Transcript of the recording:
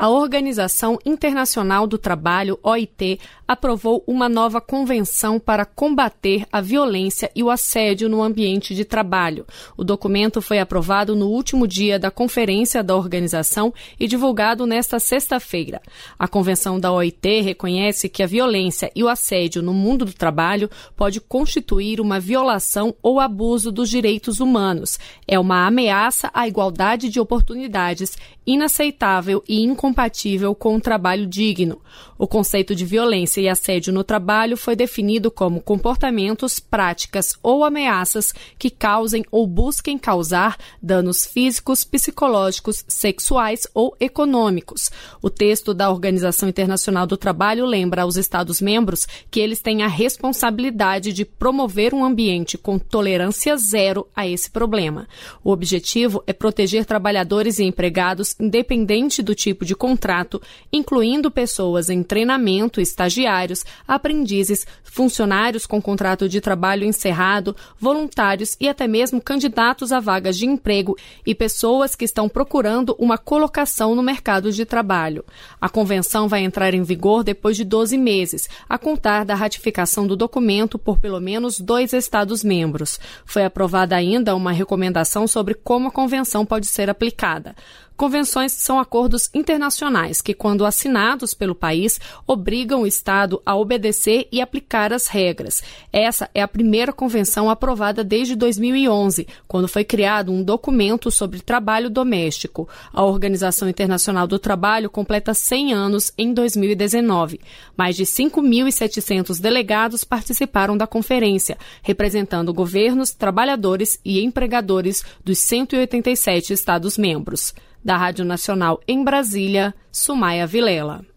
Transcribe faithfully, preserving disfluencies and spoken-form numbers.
A Organização Internacional do Trabalho, O I T, aprovou uma nova convenção para combater a violência e o assédio no ambiente de trabalho. O documento foi aprovado no último dia da conferência da organização e divulgado nesta sexta-feira. A convenção da O I T reconhece que a violência e o assédio no mundo do trabalho pode constituir uma violação ou abuso dos direitos humanos. É uma ameaça à igualdade de oportunidades, inaceitável e incompatível com o trabalho digno. O conceito de violência e assédio no trabalho foi definido como comportamentos, práticas ou ameaças que causem ou busquem causar danos físicos, psicológicos, sexuais ou econômicos. O texto da Organização Internacional do Trabalho lembra aos Estados-membros que eles têm a responsabilidade de promover um ambiente com tolerância zero a esse problema. O objetivo é proteger trabalhadores e empregados independente do tipo de contrato, incluindo pessoas em treinamento, estagiários, aprendizes, funcionários com contrato de trabalho encerrado, voluntários e até mesmo candidatos a vagas de emprego e pessoas que estão procurando uma colocação no mercado de trabalho. A convenção vai entrar em vigor depois de doze meses, a contar da ratificação do documento por pelo menos dois Estados-membros. Foi aprovada ainda uma recomendação sobre como a convenção pode ser aplicada. Convenções são acordos internacionais que, quando assinados pelo país, obrigam o Estado a obedecer e aplicar as regras. Essa é a primeira convenção aprovada desde dois mil e onze, quando foi criado um documento sobre trabalho doméstico. A Organização Internacional do Trabalho completa cem anos em dois mil e dezenove. Mais de cinco mil e setecentos delegados participaram da conferência, representando governos, trabalhadores e empregadores dos cento e oitenta e sete Estados-membros. Da Rádio Nacional em Brasília, Sumaia Vilela.